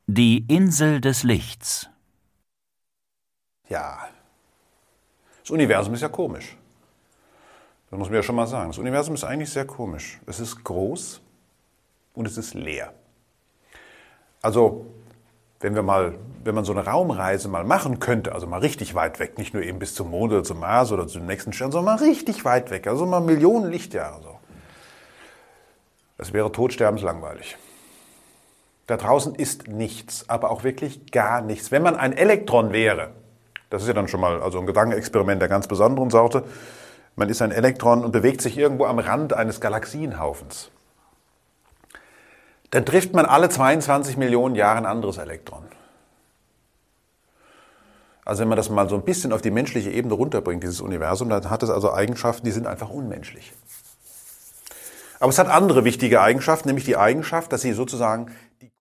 Die Insel des Lichts. Ja, das Universum ist ja komisch. Das muss man ja schon mal sagen. Das Universum ist eigentlich sehr komisch. Es ist groß und es ist leer. Also, wenn man so eine Raumreise mal machen könnte, also mal richtig weit weg, nicht nur eben bis zum Mond oder zum Mars oder zum nächsten Stern, sondern mal richtig weit weg, also mal Millionen Lichtjahre so. Das wäre todsterbenslangweilig. Da draußen ist nichts, aber auch wirklich gar nichts. Wenn man ein Elektron wäre, das ist ja dann schon mal also ein Gedankenexperiment der ganz besonderen Sorte, man ist ein Elektron und bewegt sich irgendwo am Rand eines Galaxienhaufens, dann trifft man alle 22 Millionen Jahre ein anderes Elektron. Also wenn man das mal so ein bisschen auf die menschliche Ebene runterbringt, dieses Universum, dann hat es also Eigenschaften, die sind einfach unmenschlich. Aber es hat andere wichtige Eigenschaften, nämlich die Eigenschaft, dass sie sozusagen